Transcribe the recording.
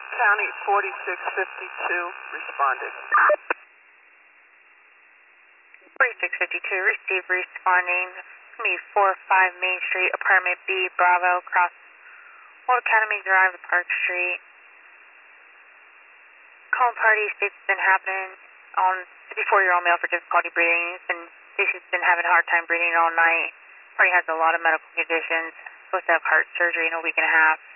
County 4652 responded. 4652 received responding. Me 45 Main Street, apartment B, Bravo, across Old Academy Drive, Park Street. Calm party states it's been happening on 54-year-old male for difficulty breathing. She's been having a hard time breathing all night. Party has a lot of medical conditions. Supposed to have heart surgery in a week and a half.